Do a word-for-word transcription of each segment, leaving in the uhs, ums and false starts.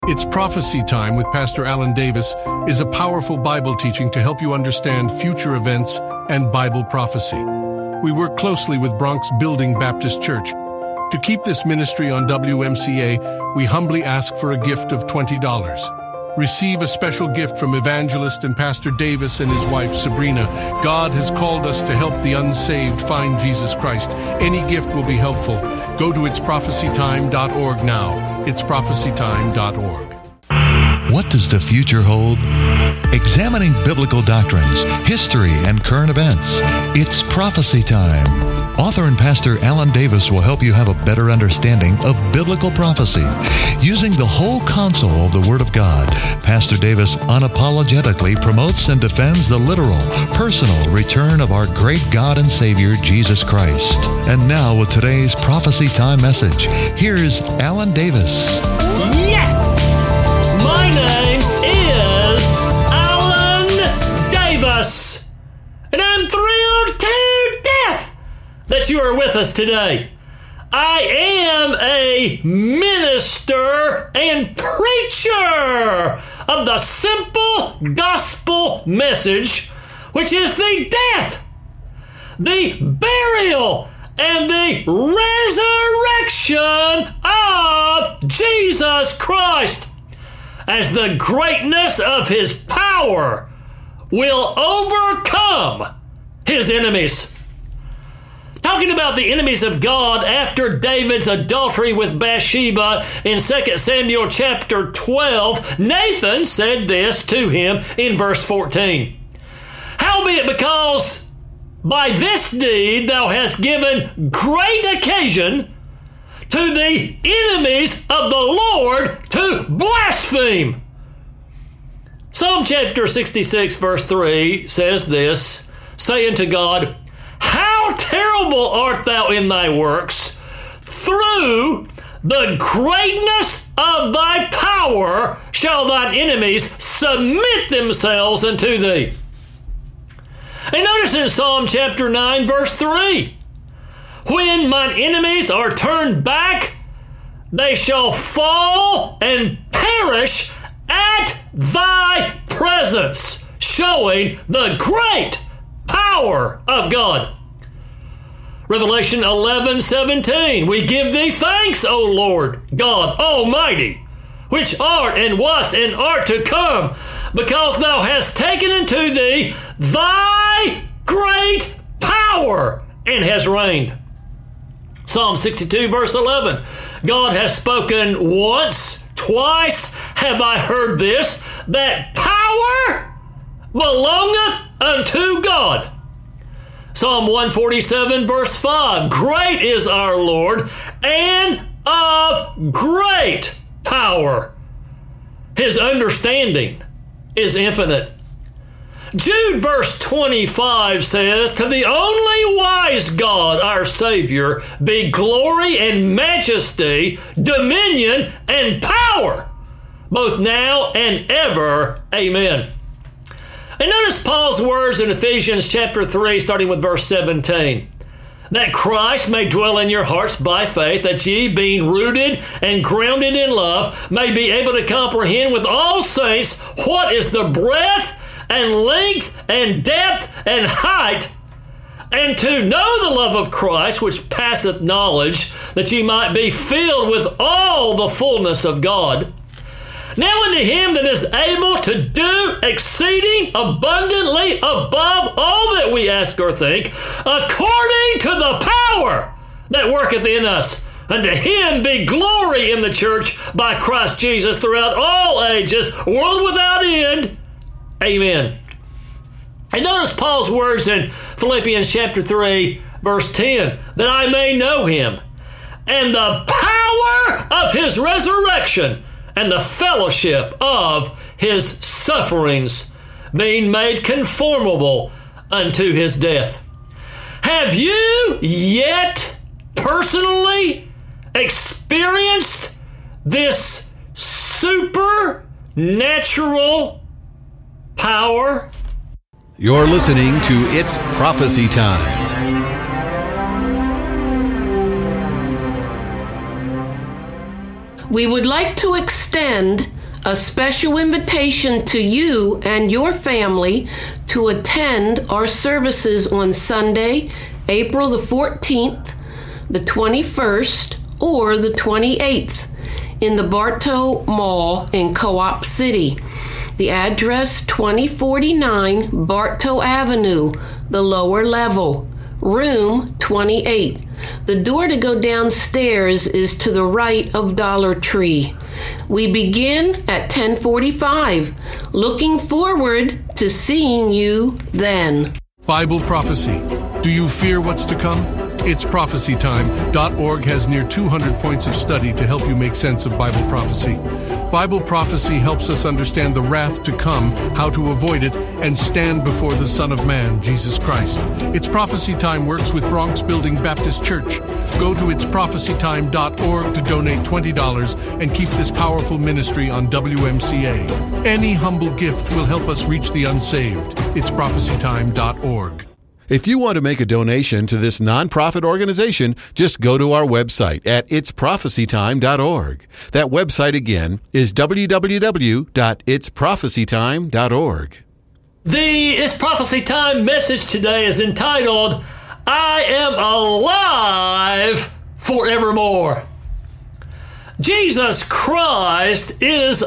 It's Prophecy Time with Pastor Alan Davis is a powerful Bible teaching to help you understand future events and Bible prophecy. We work closely with Bronx Building Baptist Church. To keep this ministry on W M C A, we humbly ask for a gift of twenty dollars. Receive a special gift from evangelist and Pastor Davis and his wife Sabrina. God has called us to help the unsaved find Jesus Christ. Any gift will be helpful. Go to its prophecy time dot org now. it's prophecy time dot org. What does the future hold? Examining biblical doctrines, history, and current events. It's Prophecy Time. Author and Pastor Alan Davis will help you have a better understanding of biblical prophecy. Using the whole counsel of the Word of God, Pastor Davis unapologetically promotes and defends the literal, personal return of our great God and Savior, Jesus Christ. And now with today's Prophecy Time message, here's Alan Davis. Yes! My name is Alan Davis, and I'm thrilled to death that you are with us today. I am a minister and preacher of the simple gospel message, which is the death, the burial, and the resurrection of Jesus Christ, as the greatness of his power will overcome his enemies. Talking about the enemies of God after David's adultery with Bathsheba in Second Samuel chapter twelve, Nathan said this to him in verse fourteen. Howbeit, because by this deed thou hast given great occasion to the enemies of the Lord to blaspheme. Psalm chapter sixty-six verse three says this, saying to God, how terrible art thou in thy works! Through the greatness of thy power shall thine enemies submit themselves unto thee. And notice in Psalm chapter nine verse three, when mine enemies are turned back, they shall fall and perish at thy presence, showing the great power of God. Revelation eleven seventeen, we give thee thanks, O Lord God Almighty, which art and wast and art to come, because thou hast taken unto thee thy great power and hast reigned. Psalm sixty-two verse eleven, God has spoken once, twice have I heard this, that power belongeth unto God. Psalm one forty-seven verse five, great is our Lord and of great power. His understanding is infinite. Jude verse twenty-five says, to the only wise God, our Savior, be glory and majesty, dominion and power, both now and ever. Amen. And notice Paul's words in Ephesians chapter three, starting with verse seventeen. That Christ may dwell in your hearts by faith, that ye, being rooted and grounded in love, may be able to comprehend with all saints what is the breadth and length and depth and height, and to know the love of Christ, which passeth knowledge, that ye might be filled with all the fullness of God. Now unto him that is able to do exceeding abundantly above all that we ask or think, according to the power that worketh in us. Unto him be glory in the church by Christ Jesus throughout all ages, world without end. Amen. And notice Paul's words in Philippians chapter three, verse ten, that I may know him and the power of his resurrection and the fellowship of his sufferings, being made conformable unto his death. Have you yet personally experienced this supernatural power? You're listening to It's Prophecy Time. We would like to extend a special invitation to you and your family to attend our services on Sunday, April the fourteenth, the twenty-first, or the twenty-eighth in the Bartow Mall in Co-op City. The address twenty forty-nine Bartow Avenue, the lower level, room twenty-eight. The door to go downstairs is to the right of Dollar Tree. We begin at ten forty-five. Looking forward to seeing you then. Bible prophecy. Do you fear what's to come? It's Prophecy Time dot org has near two hundred points of study to help you make sense of Bible prophecy. Bible prophecy helps us understand the wrath to come, how to avoid it, and stand before the Son of Man, Jesus Christ. It's Prophecy Time works with Bronx Building Baptist Church. Go to its prophecy time dot org to donate twenty dollars and keep this powerful ministry on W M C A. Any humble gift will help us reach the unsaved. It's prophecy time dot org. If you want to make a donation to this nonprofit organization, just go to our website at its prophecy time dot org. That website again is w w w dot its prophecy time dot org. The It's Prophecy Time message today is entitled, I Am Alive Forevermore. Jesus Christ is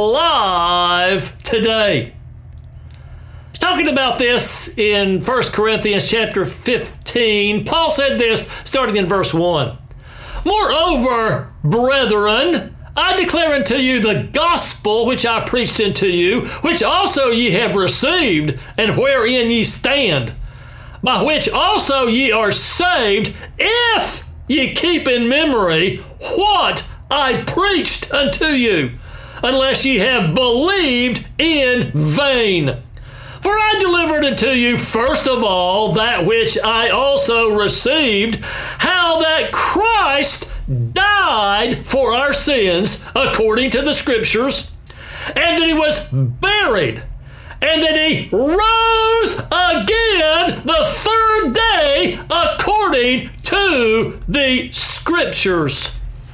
alive today. Talking about this in First Corinthians chapter fifteen, Paul said this starting in verse one. Moreover, brethren, I declare unto you the gospel which I preached unto you, which also ye have received, and wherein ye stand, by which also ye are saved, if ye keep in memory what I preached unto you, unless ye have believed in vain. For I delivered unto you first of all that which I also received, how that Christ died for our sins according to the Scriptures, and that he was buried, and that he rose again the third day according to the Scriptures.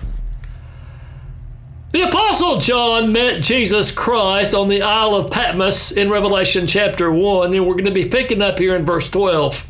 The Apostle John met Jesus Christ on the Isle of Patmos in Revelation chapter one, and we're going to be picking up here in verse twelve.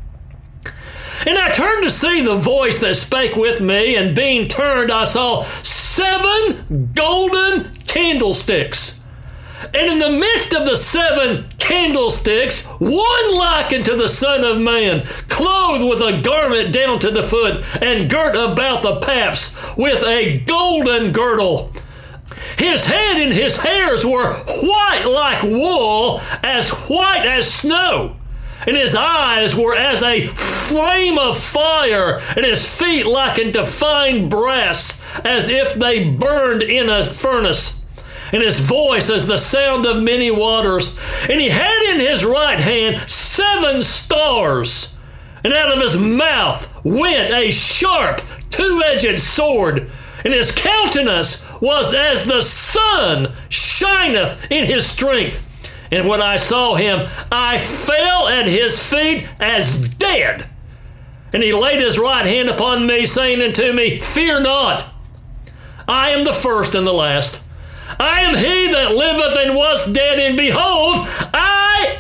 And I turned to see the voice that spake with me, and being turned, I saw seven golden candlesticks. And in the midst of the seven candlesticks, one like unto the Son of Man, clothed with a garment down to the foot, and girt about the paps with a golden girdle. His head and his hairs were white like wool, as white as snow. And his eyes were as a flame of fire, and his feet like unto fine brass, as if they burned in a furnace. And his voice as the sound of many waters. And he had in his right hand seven stars. And out of his mouth went a sharp, two-edged sword. And his countenance was as the sun shineth in his strength. And when I saw him, I fell at his feet as dead. And he laid his right hand upon me, saying unto me, Fear not, I am the first and the last. I am he that liveth and was dead, and behold, I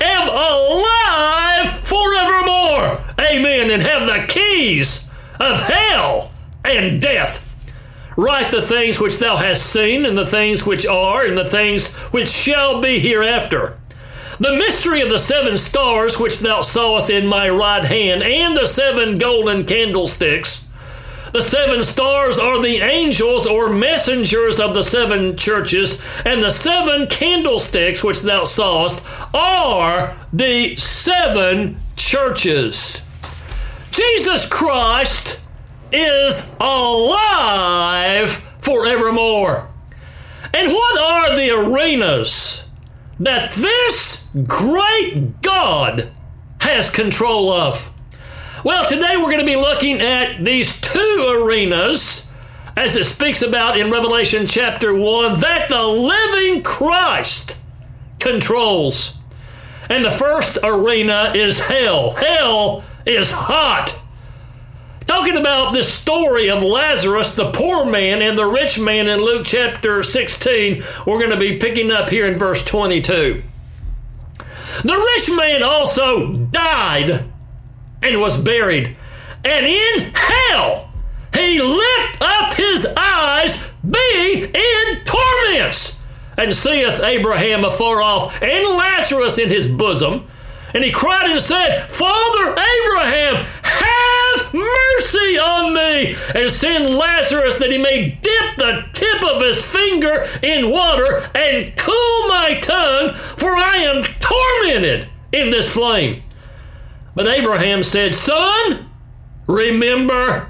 am alive forevermore. Amen. And have the keys of hell and death. Write the things which thou hast seen, and the things which are, and the things which shall be hereafter. The mystery of the seven stars which thou sawest in my right hand, and the seven golden candlesticks. The seven stars are the angels or messengers of the seven churches, and the seven candlesticks which thou sawest are the seven churches. Jesus Christ is alive forevermore. And what are the arenas that this great God has control of? Well, today we're going to be looking at these two arenas, as it speaks about in Revelation chapter one, that the living Christ controls. And the first arena is hell. Hell is hot. talking about this story of Lazarus, the poor man, and the rich man in Luke chapter sixteen. We're going to be picking up here in verse twenty-two. The rich man also died and was buried, and in hell he lift up his eyes, being in torments, and seeth Abraham afar off, and Lazarus in his bosom. And he cried and said, Father Abraham, have mercy on me, and send Lazarus that he may dip the tip of his finger in water and cool my tongue, for I am tormented in this flame. But Abraham said, Son, remember,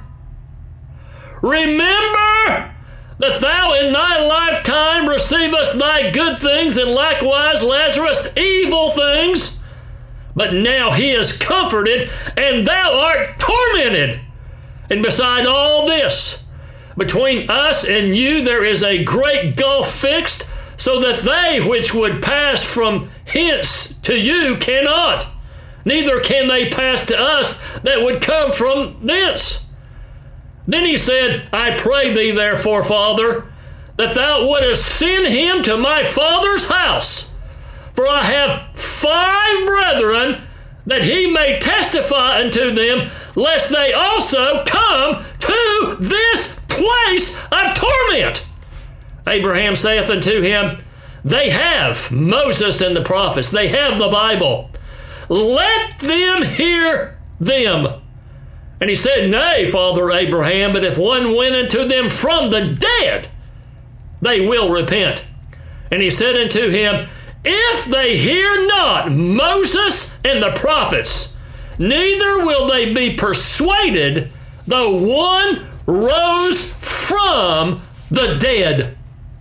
remember that thou in thy lifetime receivest thy good things, and likewise Lazarus evil things. But now he is comforted, and thou art tormented. And beside all this, between us and you there is a great gulf fixed, so that they which would pass from hence to you cannot, neither can they pass to us that would come from thence. Then he said, I pray thee therefore, Father, that thou wouldest send him to my father's house. For I have five brethren, that he may testify unto them, lest they also come to this place of torment. Abraham saith unto him, They have Moses and the prophets, they have the Bible. Let them hear them. And he said, Nay, Father Abraham, but if one went unto them from the dead, they will repent. And he said unto him, If they hear not Moses and the prophets, neither will they be persuaded, though one rose from the dead.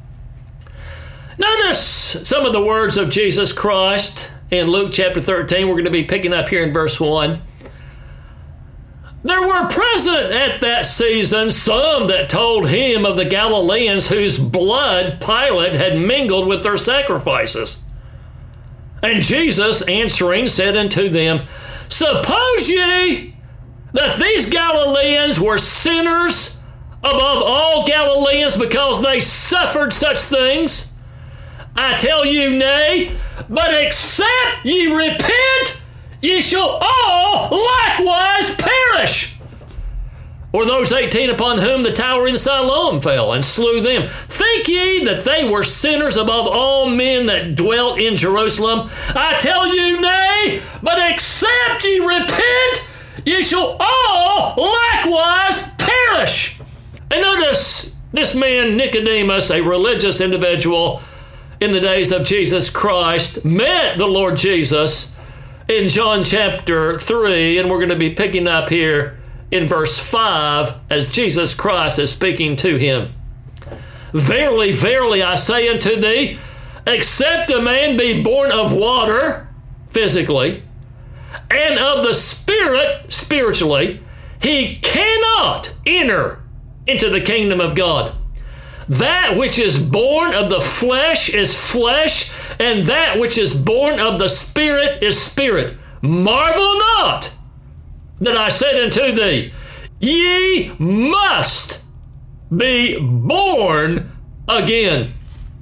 Notice some of the words of Jesus Christ in Luke chapter thirteen. We're going to be picking up here in verse one. There were present at that season some that told him of the Galileans whose blood Pilate had mingled with their sacrifices. And Jesus answering said unto them, Suppose ye that these Galileans were sinners above all Galileans because they suffered such things? I tell you, nay, but except ye repent, ye shall all likewise perish. Or those eighteen upon whom the tower in Siloam fell and slew them, think ye that they were sinners above all men that dwelt in Jerusalem? I tell you, nay, but except ye repent, ye shall all likewise perish. And notice this man Nicodemus, a religious individual in the days of Jesus Christ, met the Lord Jesus in John chapter three, and we're going to be picking up here in verse five as Jesus Christ is speaking to him. Verily, verily, I say unto thee, except a man be born of water, physically, and of the Spirit, spiritually, he cannot enter into the kingdom of God. That which is born of the flesh is flesh, and that which is born of the Spirit is spirit. Marvel not that I said unto thee, ye must be born again.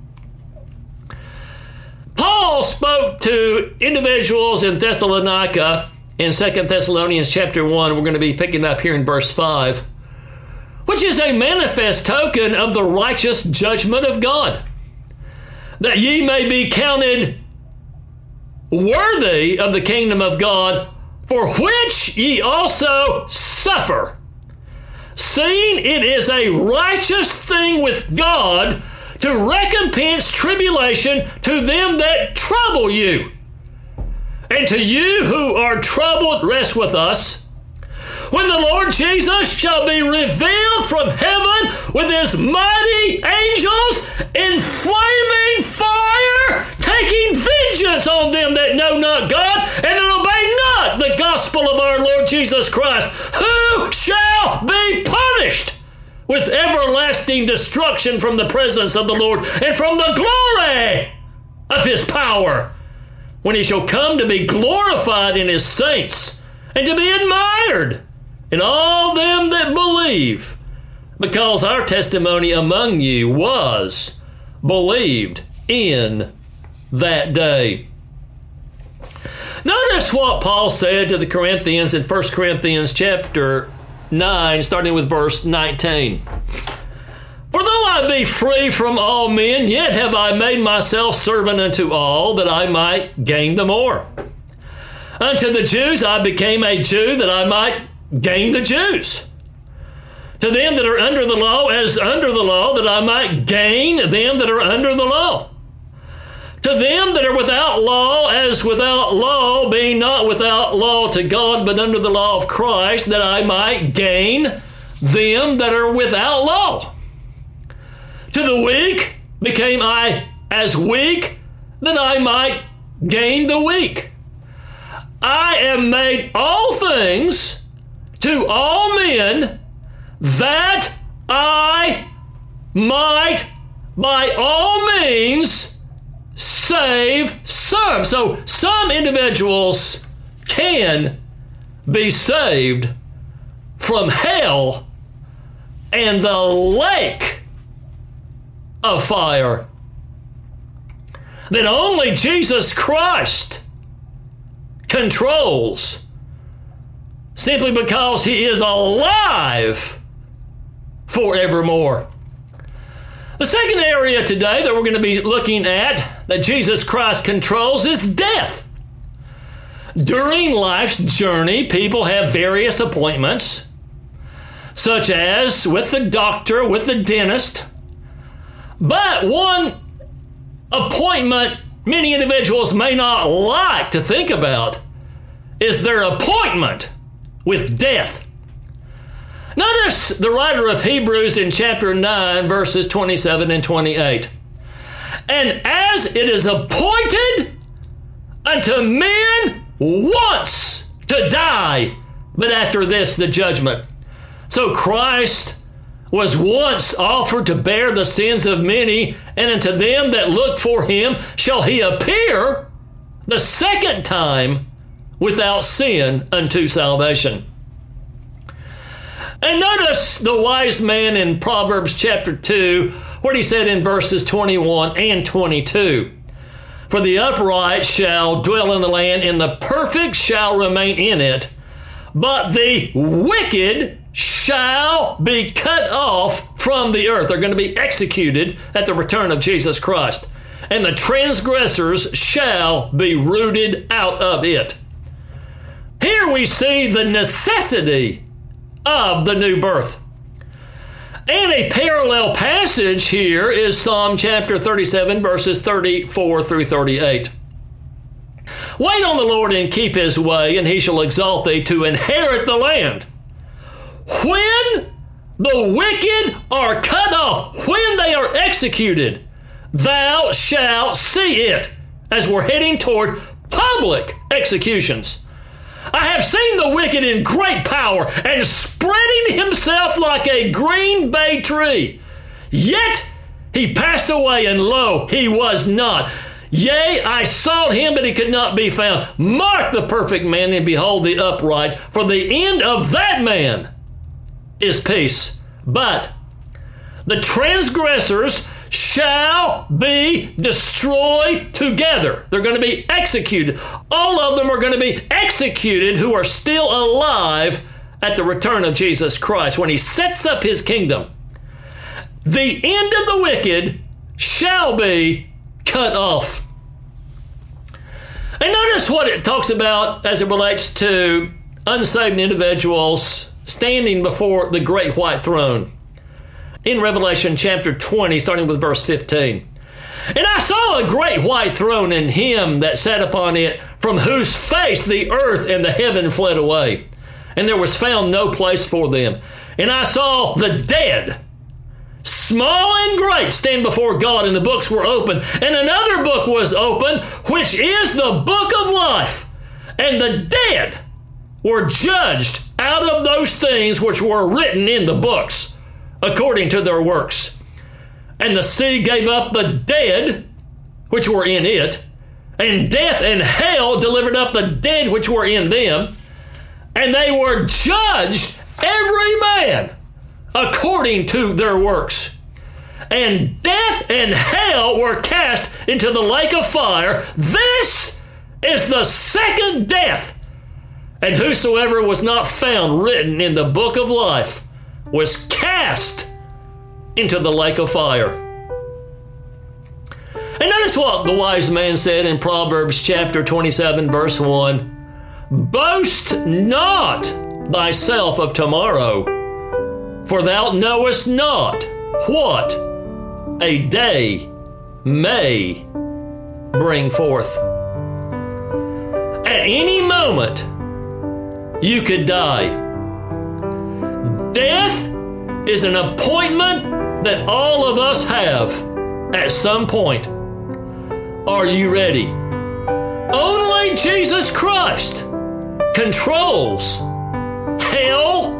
Paul spoke to individuals in Thessalonica in Second Thessalonians chapter one. We're going to be picking up here in verse five. Which is a manifest token of the righteous judgment of God, that ye may be counted worthy of the kingdom of God, for which ye also suffer, seeing it is a righteous thing with God to recompense tribulation to them that trouble you. And to you who are troubled, rest with us, when the Lord Jesus shall be revealed from heaven with his mighty angels in flaming fire, taking vengeance on them that know not God and that obey not the gospel of our Lord Jesus Christ, who shall be punished with everlasting destruction from the presence of the Lord and from the glory of his power, when he shall come to be glorified in his saints and to be admired and all them that believe, because our testimony among you was believed in that day. Notice what Paul said to the Corinthians in First Corinthians chapter nine, starting with verse nineteen. For though I be free from all men, yet have I made myself servant unto all, that I might gain the more. Unto the Jews I became a Jew, that I might gain the Jews. To them that are under the law, as under the law, that I might gain them that are under the law. To them that are without law, as without law, being not without law to God, but under the law of Christ, that I might gain them that are without law. To the weak became I as weak, that I might gain the weak. I am made all things to all men, that I might by all means save some. So some individuals can be saved from hell and the lake of fire that only Jesus Christ controls, simply because he is alive forevermore. The second area today that we're going to be looking at that Jesus Christ controls is death. During life's journey, people have various appointments, such as with the doctor, with the dentist. But one appointment many individuals may not like to think about is their appointment with death. Notice the writer of Hebrews in chapter nine, verses twenty-seven and twenty-eight. And as it is appointed unto men once to die, but after this the judgment. So Christ was once offered to bear the sins of many, and unto them that look for him shall he appear the second time without sin unto salvation. And notice the wise man in Proverbs chapter two, what he said in verses twenty-one and twenty-two. For the upright shall dwell in the land, and the perfect shall remain in it, but the wicked shall be cut off from the earth. They're going to be executed at the return of Jesus Christ. And the transgressors shall be rooted out of it. Here we see the necessity of the new birth. And a parallel passage here is Psalm chapter thirty-seven, verses thirty-four through thirty-eight. Wait on the Lord and keep his way, and he shall exalt thee to inherit the land. When the wicked are cut off, when they are executed, thou shalt see it, as we're heading toward public executions. I have seen the wicked in great power and spreading himself like a green bay tree. Yet he passed away, and lo, he was not. Yea, I sought him, but he could not be found. Mark the perfect man, and behold the upright, for the end of that man is peace. But the transgressors shall be destroyed together. They're going to be executed. All of them are going to be executed who are still alive at the return of Jesus Christ when he sets up his kingdom. The end of the wicked shall be cut off. And notice what it talks about as it relates to unsaved individuals standing before the great white throne. In Revelation chapter twenty, starting with verse fifteen. And I saw a great white throne, and him that sat upon it, from whose face the earth and the heaven fled away. And there was found no place for them. And I saw the dead, small and great, stand before God, and the books were open. And another book was open, which is the book of life. And the dead were judged out of those things which were written in the books, according to their works. And the sea gave up the dead which were in it, and death and hell delivered up the dead which were in them, and they were judged every man according to their works. And death and hell were cast into the lake of fire. This is the second death. And whosoever was not found written in the book of life was cast into the lake of fire. And notice what the wise man said in Proverbs chapter twenty-seven, verse one. Boast not thyself of tomorrow, for thou knowest not what a day may bring forth. At any moment, you could die. Death is an appointment that all of us have at some point. Are you ready? Only Jesus Christ controls hell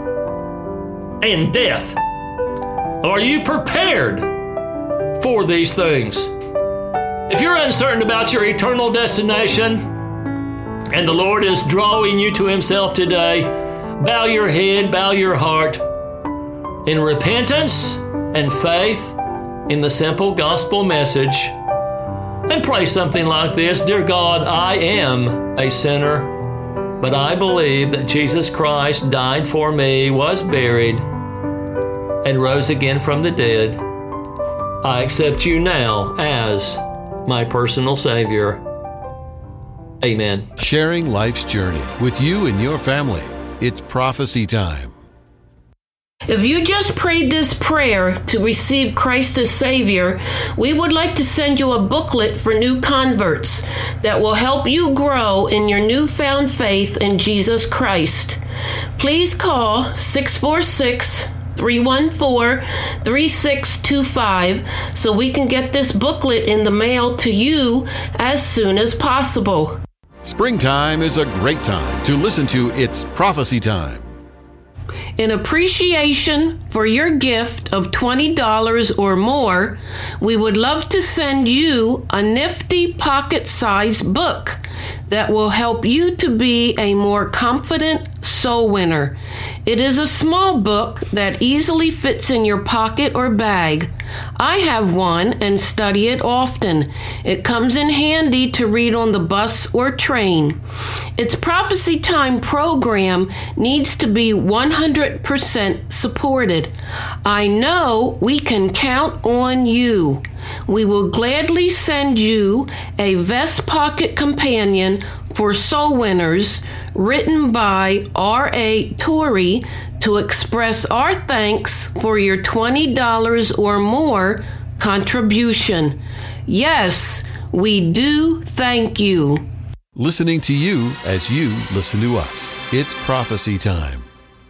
and death. Are you prepared for these things? If you're uncertain about your eternal destination and the Lord is drawing you to Himself today, bow your head, bow your heart in repentance and faith in the simple gospel message and pray something like this. Dear God, I am a sinner, but I believe that Jesus Christ died for me, was buried, and rose again from the dead. I accept you now as my personal Savior. Amen. Sharing life's journey with you and your family. It's prophecy time. If you just prayed this prayer to receive Christ as Savior, we would like to send you a booklet for new converts that will help you grow in your newfound faith in Jesus Christ. Please call six four six, three one four, three six two five so we can get this booklet in the mail to you as soon as possible. Springtime is a great time to listen to It's Prophecy Time. In appreciation for your gift of twenty dollars or more, we would love to send you a nifty pocket-sized book that will help you to be a more confident soul winner. It is a small book that easily fits in your pocket or bag. I have one and study it often. It comes in handy to read on the bus or train. Its Prophecy Time program needs to be one hundred percent supported. I know we can count on you. We will gladly send you a vest pocket companion for soul winners written by R A Torrey to express our thanks for your twenty dollars or more contribution. Yes, we do thank you. Listening to you as you listen to us. It's Prophecy Time.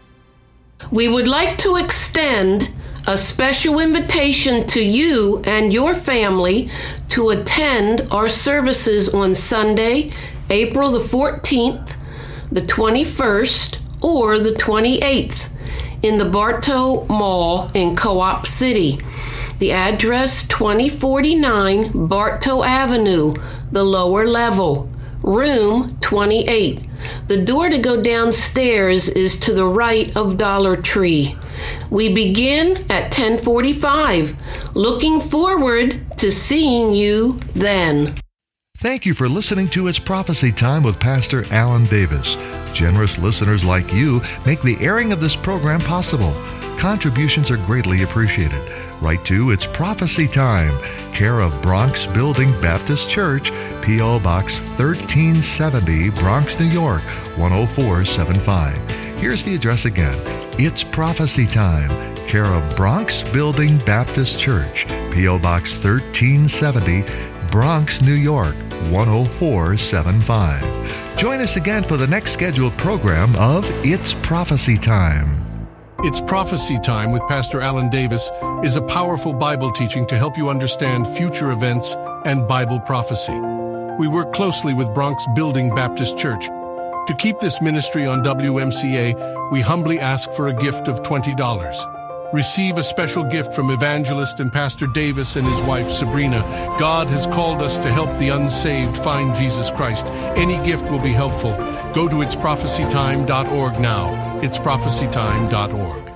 We would like to extend a special invitation to you and your family to attend our services on Sunday, April the fourteenth, the twenty-first, or the twenty-eighth in the Bartow Mall in Co-op City. The address twenty forty-nine Bartow Avenue, the lower level, room twenty-eight. The door to go downstairs is to the right of Dollar Tree. We begin at ten forty-five. Looking forward to seeing you then. Thank you for listening to It's Prophecy Time with Pastor Alan Davis. Generous listeners like you make the airing of this program possible. Contributions are greatly appreciated. Write to It's Prophecy Time, care of Bronx Building Baptist Church, P O Box thirteen seventy, Bronx, New York, one oh four seven five. Here's the address again. It's Prophecy Time, care of Bronx Building Baptist Church, P O Box thirteen seventy, Bronx, New York, one oh four seven five. Join us again for the next scheduled program of It's Prophecy Time. It's Prophecy Time with Pastor Alan Davis is a powerful Bible teaching to help you understand future events and Bible prophecy. We work closely with Bronx Building Baptist Church. To keep this ministry on W M C A, we humbly ask for a gift of twenty dollars. Receive a special gift from evangelist and Pastor Davis and his wife Sabrina. God has called us to help the unsaved find Jesus Christ. Any gift will be helpful. Go to its prophecy time dot org now. its prophecy time dot org.